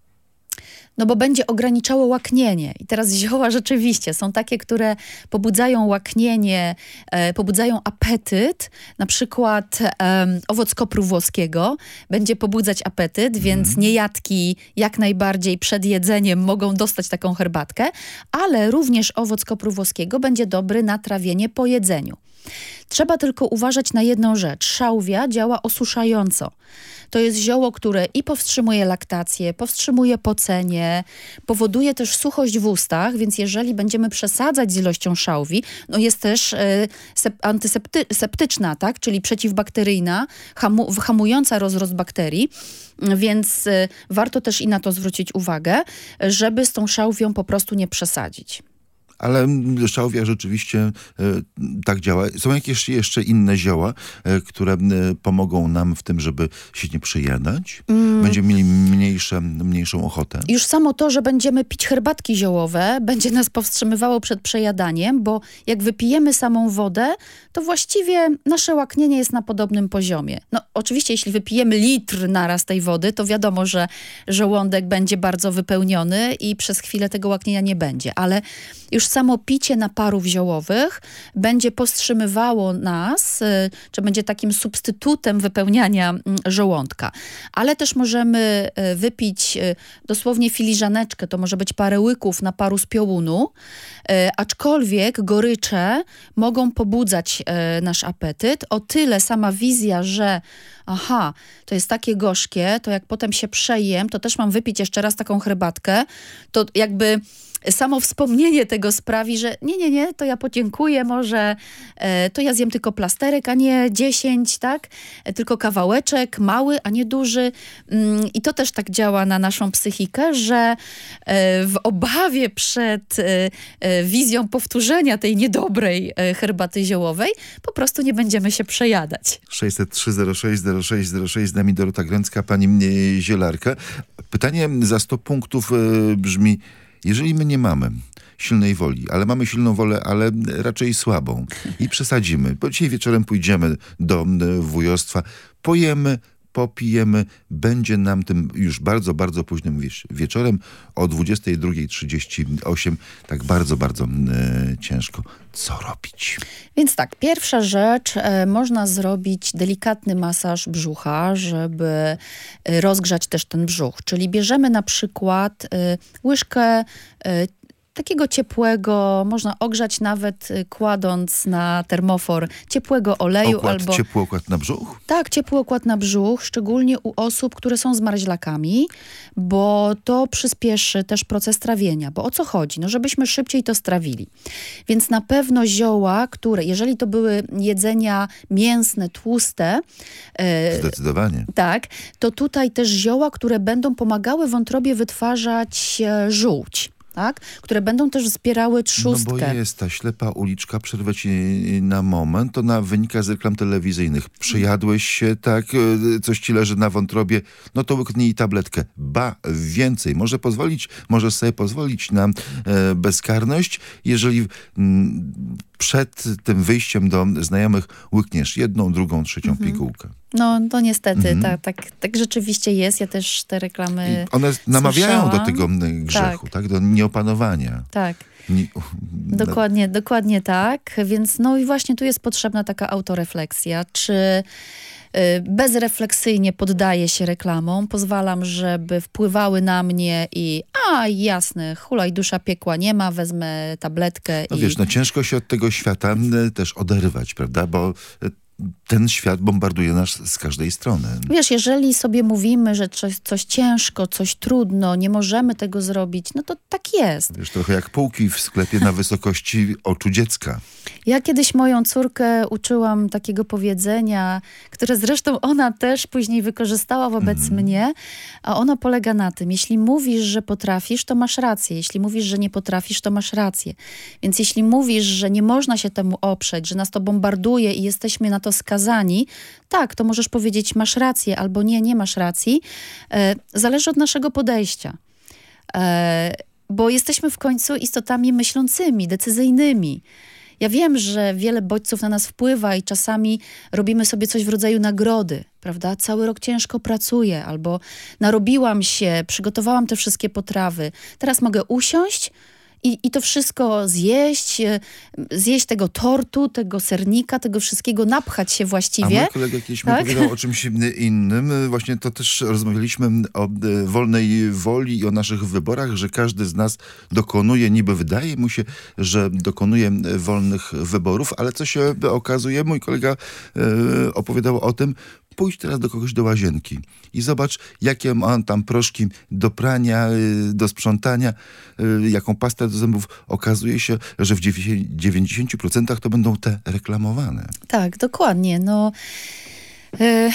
No bo będzie ograniczało łaknienie. I teraz zioła rzeczywiście są takie, które pobudzają łaknienie, e, pobudzają apetyt. Na przykład e, owoc kopru włoskiego będzie pobudzać apetyt, więc mm. niejadki jak najbardziej przed jedzeniem mogą dostać taką herbatkę, ale również owoc kopru włoskiego będzie dobry na trawienie po jedzeniu. Trzeba tylko uważać na jedną rzecz. Szałwia działa osuszająco. To jest zioło, które i powstrzymuje laktację, powstrzymuje pocenie, powoduje też suchość w ustach, więc jeżeli będziemy przesadzać z ilością szałwi, no jest też e, sep- antyseptyczna, tak? Czyli przeciwbakteryjna, hamu- hamująca rozrost bakterii, więc e, warto też i na to zwrócić uwagę, żeby z tą szałwią po prostu nie przesadzić. Ale szałwia rzeczywiście e, tak działa. Są jakieś jeszcze inne zioła, e, które e, pomogą nam w tym, żeby się nie przejadać? Mm. Będziemy mieli mniejsze, mniejszą ochotę? Już samo to, że będziemy pić herbatki ziołowe, będzie nas powstrzymywało przed przejadaniem, bo jak wypijemy samą wodę, to właściwie nasze łaknienie jest na podobnym poziomie. No oczywiście, jeśli wypijemy litr naraz tej wody, to wiadomo, że żołądek będzie bardzo wypełniony i przez chwilę tego łaknienia nie będzie, ale już samo picie naparów ziołowych będzie powstrzymywało nas, czy będzie takim substytutem wypełniania żołądka. Ale też możemy wypić dosłownie filiżaneczkę, to może być parę łyków naparu z piołunu, aczkolwiek gorycze mogą pobudzać nasz apetyt. O tyle sama wizja, że aha, to jest takie gorzkie, to jak potem się przejem, to też mam wypić jeszcze raz taką herbatkę, to jakby samo wspomnienie tego sprawi, że nie, nie, nie, to ja podziękuję, może e, to ja zjem tylko plasterek, a nie dziesięć, tak? E, tylko kawałeczek, mały, a nie duży. Mm, I to też tak działa na naszą psychikę, że e, w obawie przed e, e, wizją powtórzenia tej niedobrej e, herbaty ziołowej po prostu nie będziemy się przejadać. sześćset trzy zero sześć zero sześć zero sześć, z nami Dorota Gręcka, pani e, zielarka. Pytanie za sto punktów e, brzmi: jeżeli my nie mamy silnej woli, ale mamy silną wolę, ale raczej słabą i przesadzimy, bo dzisiaj wieczorem pójdziemy do wujostwa, pojemy, popijemy, będzie nam tym już bardzo, bardzo późnym wiecz- wieczorem o dwudziestej drugiej trzydzieści osiem tak bardzo, bardzo e, ciężko. Co robić? Więc tak, pierwsza rzecz, e, można zrobić delikatny masaż brzucha, żeby e, rozgrzać też ten brzuch. Czyli bierzemy na przykład e, łyżkę e, takiego ciepłego, można ogrzać nawet y, kładąc na termofor ciepłego oleju. Okład, albo ciepły okład na brzuch? Tak, ciepły okład na brzuch, szczególnie u osób, które są zmarzlakami, bo to przyspieszy też proces trawienia. Bo o co chodzi? No, żebyśmy szybciej to strawili. Więc na pewno zioła, które, jeżeli to były jedzenia mięsne, tłuste, e, Zdecydowanie. tak, to tutaj też zioła, które będą pomagały wątrobie wytwarzać e, żółć. Tak? Które będą też wspierały trzustkę. No bo jest ta ślepa uliczka, przerwę ci na moment, ona wynika z reklam telewizyjnych. Przejadłeś się, tak, coś ci leży na wątrobie, no to łyknij tabletkę. Ba, więcej. Może pozwolić, możesz sobie pozwolić na e, bezkarność, jeżeli m, przed tym wyjściem do znajomych łykniesz jedną, drugą, trzecią mhm. pigułkę. No, to niestety, Mhm. tak, tak, tak rzeczywiście jest. Ja też te reklamy I one namawiają słyszałam. do tego grzechu, tak, tak? Do nieopanowania. Tak. Nie, Dokładnie, dokładnie tak. Więc no i właśnie tu jest potrzebna taka autorefleksja. Czy y, bezrefleksyjnie poddaję się reklamom, pozwalam, żeby wpływały na mnie i a jasne, hulaj dusza piekła nie ma, wezmę tabletkę no i... wiesz, no ciężko się od tego świata y, też oderwać, prawda? Bo y, ten świat bombarduje nas z każdej strony. Wiesz, jeżeli sobie mówimy, że coś, coś ciężko, coś trudno, nie możemy tego zrobić, no to tak jest. Wiesz, trochę jak półki w sklepie na wysokości oczu dziecka. Ja kiedyś moją córkę uczyłam takiego powiedzenia, które zresztą ona też później wykorzystała wobec Mhm. mnie, a ono polega na tym, jeśli mówisz, że potrafisz, to masz rację. Jeśli mówisz, że nie potrafisz, to masz rację. Więc jeśli mówisz, że nie można się temu oprzeć, że nas to bombarduje i jesteśmy na to skazani, tak, to możesz powiedzieć, masz rację, albo nie, nie masz racji. E, zależy od naszego podejścia. E, bo jesteśmy w końcu istotami myślącymi, decyzyjnymi. Ja wiem, że wiele bodźców na nas wpływa i czasami robimy sobie coś w rodzaju nagrody, prawda? Cały rok ciężko pracuję, albo narobiłam się, przygotowałam te wszystkie potrawy. Teraz mogę usiąść i, i to wszystko zjeść, e, zjeść tego tortu, tego sernika, tego wszystkiego, napchać się A właściwie. mój kolega kiedyś mi Tak? powiedział o czymś innym. Właśnie to też rozmawialiśmy o e, wolnej woli i o naszych wyborach, że każdy z nas dokonuje, niby wydaje mu się, że dokonuje wolnych wyborów, ale co się okazuje, mój kolega e, opowiadał o tym, pójdź teraz do kogoś do łazienki i zobacz, jakie ma tam proszki do prania, y, do sprzątania, y, jaką pastę do zębów. Okazuje się, że w dziewięćdziesięciu procentach to będą te reklamowane. Tak, dokładnie. No, e,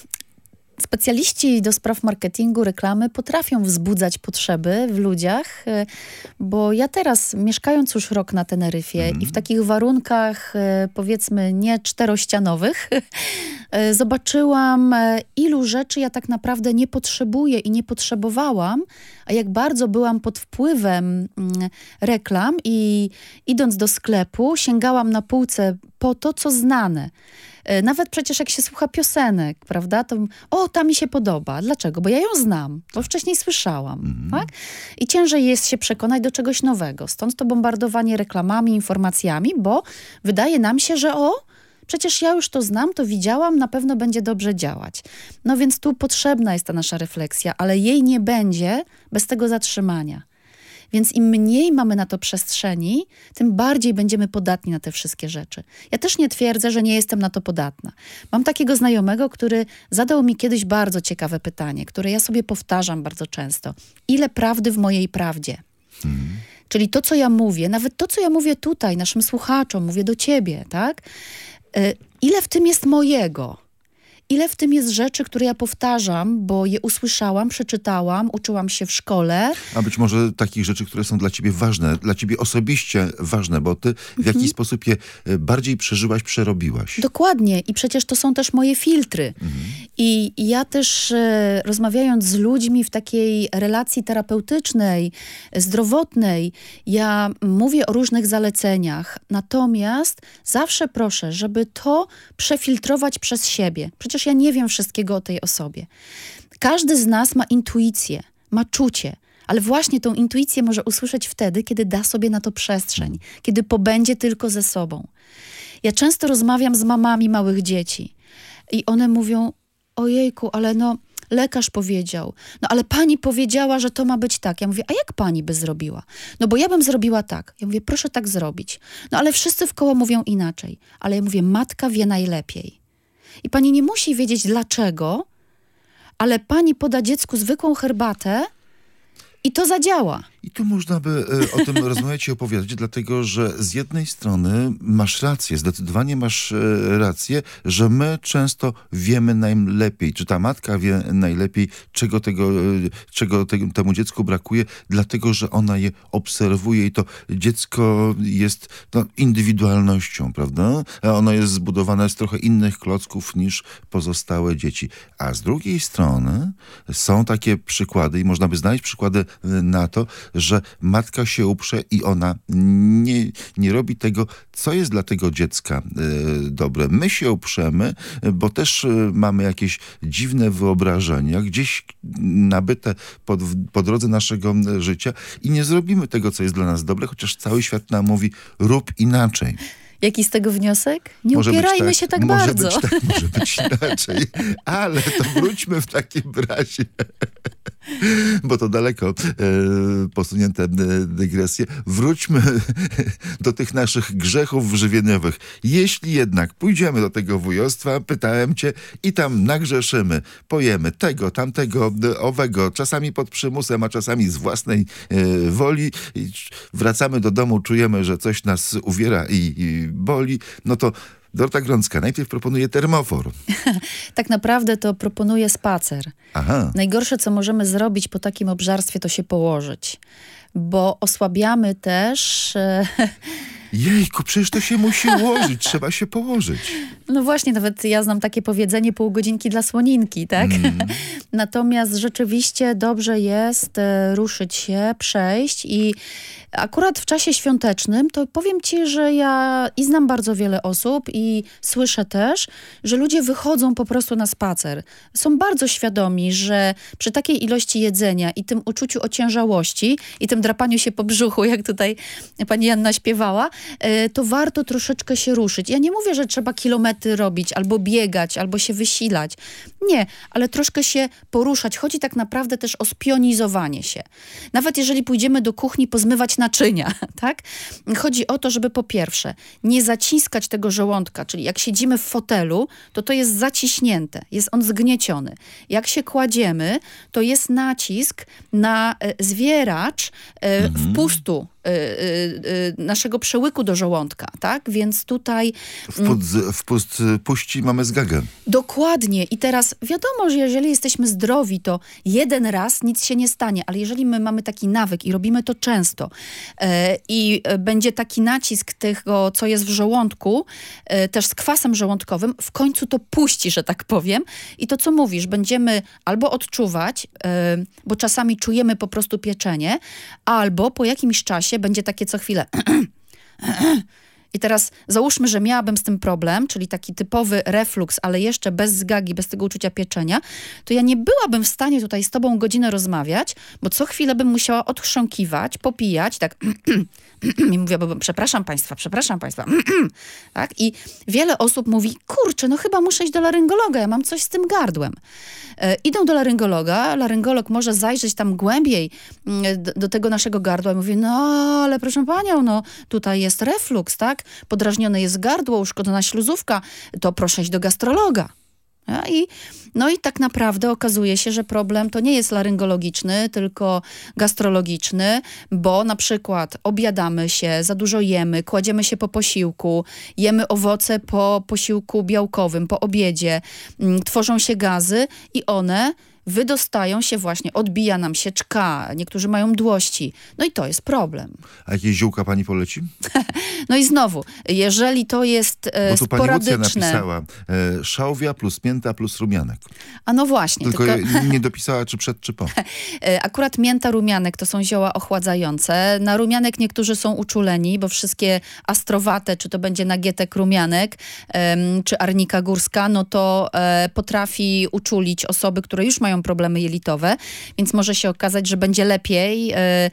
specjaliści do spraw marketingu, reklamy potrafią wzbudzać potrzeby w ludziach, e, bo ja teraz, mieszkając już rok na Teneryfie Mhm. i w takich warunkach, e, powiedzmy, nie czterościanowych, e, zobaczyłam, e, ilu rzeczy ja tak naprawdę nie potrzebuję i nie potrzebowałam, a jak bardzo byłam pod wpływem mm, reklam i idąc do sklepu, sięgałam na półce po to, co znane. E, Nawet przecież jak się słucha piosenek, prawda, to o, ta mi się podoba. Dlaczego? Bo ja ją znam, bo wcześniej słyszałam, tak? I ciężej jest się przekonać do czegoś nowego. Stąd to bombardowanie reklamami, informacjami, bo wydaje nam się, że o, przecież ja już to znam, to widziałam, na pewno będzie dobrze działać. No więc tu potrzebna jest ta nasza refleksja, ale jej nie będzie bez tego zatrzymania. Więc im mniej mamy na to przestrzeni, tym bardziej będziemy podatni na te wszystkie rzeczy. Ja też nie twierdzę, że nie jestem na to podatna. Mam takiego znajomego, który zadał mi kiedyś bardzo ciekawe pytanie, które ja sobie powtarzam bardzo często. Ile prawdy w mojej prawdzie? Hmm. Czyli to, co ja mówię, nawet to, co ja mówię tutaj, naszym słuchaczom, mówię do ciebie, tak? Y, Ile w tym jest mojego? Ile w tym jest rzeczy, które ja powtarzam, bo je usłyszałam, przeczytałam, uczyłam się w szkole. A być może takich rzeczy, które są dla ciebie ważne, dla ciebie osobiście ważne, bo ty w jakiś sposób je e, bardziej przeżyłaś, przerobiłaś. Dokładnie. I przecież to są też moje filtry. I ja też e, rozmawiając z ludźmi w takiej relacji terapeutycznej, zdrowotnej, ja mówię o różnych zaleceniach. Natomiast zawsze proszę, żeby to przefiltrować przez siebie. Przecież ja nie wiem wszystkiego o tej osobie. Każdy z nas ma intuicję, ma czucie. Ale właśnie tą intuicję może usłyszeć wtedy, kiedy da sobie na to przestrzeń, kiedy pobędzie tylko ze sobą. Ja często rozmawiam z mamami małych dzieci i one mówią, ojejku, ale no lekarz powiedział, no ale pani powiedziała, że to ma być tak. Ja mówię, a jak pani by zrobiła? No bo ja bym zrobiła tak. Ja mówię, proszę tak zrobić. No ale wszyscy wkoło mówią inaczej. Ale ja mówię, matka wie najlepiej. I pani nie musi wiedzieć dlaczego, ale pani poda dziecku zwykłą herbatę i to zadziała. I tu można by e, o tym rozmawiać i opowiadać, dlatego że z jednej strony masz rację, zdecydowanie masz e, rację, że my często wiemy najlepiej, czy ta matka wie najlepiej, czego, tego, e, czego te, temu dziecku brakuje, dlatego że ona je obserwuje i to dziecko jest no, indywidualnością, prawda? A ono jest zbudowane z trochę innych klocków niż pozostałe dzieci. A z drugiej strony są takie przykłady i można by znaleźć przykłady e, na to, że matka się uprze i ona nie, nie robi tego, co jest dla tego dziecka y, dobre. My się uprzemy, bo też y, mamy jakieś dziwne wyobrażenia, gdzieś nabyte po, po drodze naszego życia i nie zrobimy tego, co jest dla nas dobre, chociaż cały świat nam mówi, rób inaczej. Jaki z tego wniosek? Nie Może być upierajmy się tak może bardzo. Być tak, może być inaczej. Ale to wróćmy w takim razie, bo to daleko e, posunięte e, dygresje. Wróćmy do tych naszych grzechów żywieniowych. Jeśli jednak pójdziemy do tego wujostwa, pytałem cię, i tam nagrzeszymy, pojemy tego, tamtego, e, owego, czasami pod przymusem, a czasami z własnej e, woli. I wracamy do domu, czujemy, że coś nas uwiera i, i boli, no to Dorota Grącka najpierw proponuje termofor. Tak naprawdę to proponuję spacer. Aha. Najgorsze, co możemy zrobić po takim obżarstwie, to się położyć. Bo osłabiamy też... E, Jejku, przecież to się musi ułożyć, trzeba się położyć. no właśnie, nawet ja znam takie powiedzenie pół godzinki dla słoninki, tak? Mm. Natomiast rzeczywiście dobrze jest e, ruszyć się, przejść i akurat w czasie świątecznym to powiem ci, że ja i znam bardzo wiele osób i słyszę też, że ludzie wychodzą po prostu na spacer. Są bardzo świadomi, że przy takiej ilości jedzenia i tym uczuciu ociężałości i tym drapaniu się po brzuchu, jak tutaj pani Janna śpiewała, e, to warto troszeczkę się ruszyć. Ja nie mówię, że trzeba kilometry robić, albo biegać, albo się wysilać. Nie, ale troszkę się poruszać. Chodzi tak naprawdę też o spionizowanie się. Nawet jeżeli pójdziemy do kuchni pozmywać naczynia, tak? Chodzi o to, żeby po pierwsze nie zaciskać tego żołądka, czyli jak siedzimy w fotelu, to to jest zaciśnięte, jest on zgnieciony. Jak się kładziemy, to jest nacisk na e, zwieracz e, Mhm. wpustu y, y, y, naszego przełyku do żołądka, tak? Więc tutaj Wpust, wpust puści mamy zgagę. dokładnie. I teraz wiadomo, że jeżeli jesteśmy zdrowi, to jeden raz nic się nie stanie, ale jeżeli my mamy taki nawyk i robimy to często e, i e, będzie taki nacisk tego, co jest w żołądku, e, też z kwasem żołądkowym, w końcu to puści, że tak powiem. I to, co mówisz, będziemy albo odczuwać, e, bo czasami czujemy po prostu pieczenie, albo po jakimś czasie będzie takie co chwilę i teraz załóżmy, że miałabym z tym problem, czyli taki typowy refluks, ale jeszcze bez zgagi, bez tego uczucia pieczenia, to ja nie byłabym w stanie tutaj z tobą godzinę rozmawiać, bo co chwilę bym musiała odchrząkiwać, popijać, tak i mówiłabym, przepraszam państwa, przepraszam państwa. Tak? I wiele osób mówi, kurczę, no chyba muszę iść do laryngologa, ja mam coś z tym gardłem. E, idą do laryngologa, laryngolog może zajrzeć tam głębiej mm, do, do tego naszego gardła i mówi, no ale proszę panią, no tutaj jest refluks, tak? Podrażnione jest gardło, uszkodzona śluzówka, to proszę iść do gastrologa. Ja, i, no i tak naprawdę okazuje się, że problem to nie jest laryngologiczny, tylko gastrologiczny, bo na przykład obiadamy się, za dużo jemy, kładziemy się po posiłku, jemy owoce po posiłku białkowym, po obiedzie, m, tworzą się gazy i one wydostają się właśnie, odbija nam się czka, niektórzy mają mdłości. No i to jest problem. A jakieś ziółka pani poleci? No i znowu, jeżeli to jest e, Bo tu pani Łucja sporadyczne... napisała e, szałwia plus mięta plus rumianek. A no właśnie. Tylko, tylko... nie dopisała, czy przed, czy po. E, Akurat mięta, rumianek to są zioła ochładzające. Na rumianek niektórzy są uczuleni, bo wszystkie astrowate, czy to będzie nagietek rumianek, em, czy arnika górska, no to e, potrafi uczulić osoby, które już mają problemy jelitowe, więc może się okazać, że będzie lepiej e,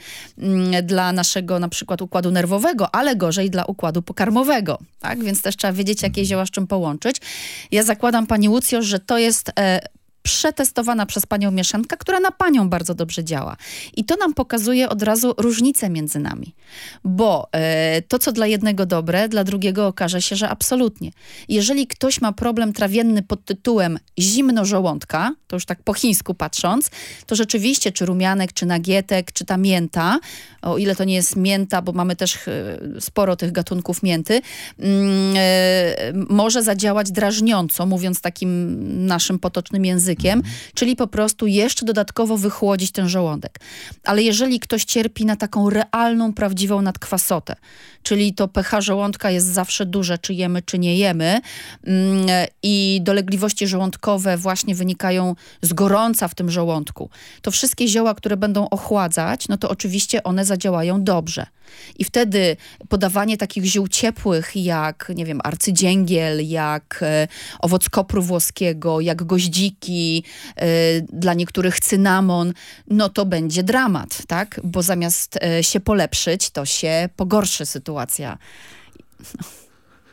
m, dla naszego na przykład układu nerwowego, ale gorzej dla układu pokarmowego. Tak? Więc też trzeba wiedzieć, jakie zioła z czym połączyć. Ja zakładam, pani Łucjo, że to jest e, przetestowana przez panią mieszanka, która na panią bardzo dobrze działa. I to nam pokazuje od razu różnicę między nami. Bo e, to, co dla jednego dobre, dla drugiego okaże się, że absolutnie. Jeżeli ktoś ma problem trawienny pod tytułem zimno żołądka, to już tak po chińsku patrząc, to rzeczywiście czy rumianek, czy nagietek, czy ta mięta, o ile to nie jest mięta, bo mamy też e, sporo tych gatunków mięty, mm, e, może zadziałać drażniąco, mówiąc takim naszym potocznym językiem, czyli po prostu jeszcze dodatkowo wychłodzić ten żołądek. Ale jeżeli ktoś cierpi na taką realną, prawdziwą nadkwasotę, czyli to pH żołądka jest zawsze duże, czy jemy, czy nie jemy mm, i dolegliwości żołądkowe właśnie wynikają z gorąca w tym żołądku, to wszystkie zioła, które będą ochładzać, no to oczywiście one zadziałają dobrze. I wtedy podawanie takich ziół ciepłych jak, nie wiem, arcydzięgiel, jak e, owoc kopru włoskiego, jak goździki, e, dla niektórych cynamon, no to będzie dramat, tak? Bo zamiast e, się polepszyć, to się pogorszy sytuacja.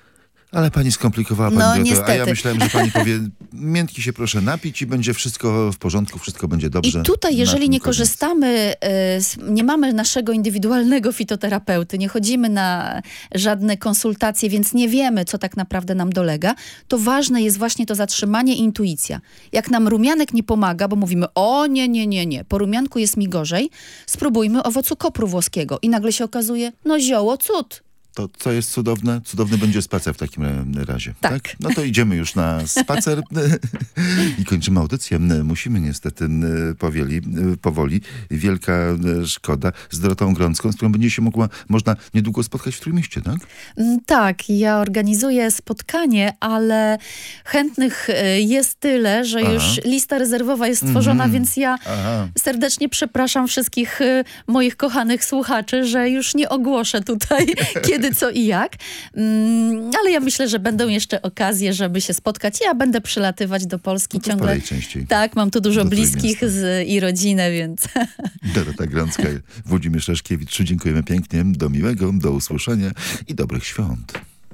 Ale pani skomplikowała, pani No, Doroto, a niestety. ja myślałem, że pani powie, miętki się proszę napić i będzie wszystko w porządku, wszystko będzie dobrze. I tutaj, Na jeżeli tym nie koniec. korzystamy, e, z- nie mamy naszego indywidualnego fitoterapeuty, nie chodzimy na żadne konsultacje, więc nie wiemy, co tak naprawdę nam dolega, to ważne jest właśnie to zatrzymanie i intuicja. Jak nam rumianek nie pomaga, bo mówimy, o nie, nie, nie, nie, po rumianku jest mi gorzej, spróbujmy owocu kopru włoskiego. I nagle się okazuje, no zioło, cud. To co jest cudowne? Cudowny będzie spacer w takim razie. Tak. No to idziemy już na spacer i kończymy audycję. Musimy niestety powieli, powoli. Wielka szkoda z Dorotą Grącką, z którą będzie się mogła, można niedługo spotkać w Trójmieście, tak? Mm, Tak, ja organizuję spotkanie, ale chętnych e, jest tyle, że Aha. już lista rezerwowa jest stworzona, Mhm. więc ja Aha. serdecznie przepraszam wszystkich e, moich kochanych słuchaczy, że już nie ogłoszę tutaj kiedy, co i jak. Mm, ale ja myślę, że będą jeszcze okazje, żeby się spotkać. Ja będę przylatywać do Polski No to ciągle. wpadaj częściej. Tak, mam tu dużo Do bliskich Trójmiasta. z, i rodzinę, więc Dorota Grącka, Włodzimierz Raszkiewicz. Dziękujemy pięknie. Do miłego, do usłyszenia i dobrych świąt.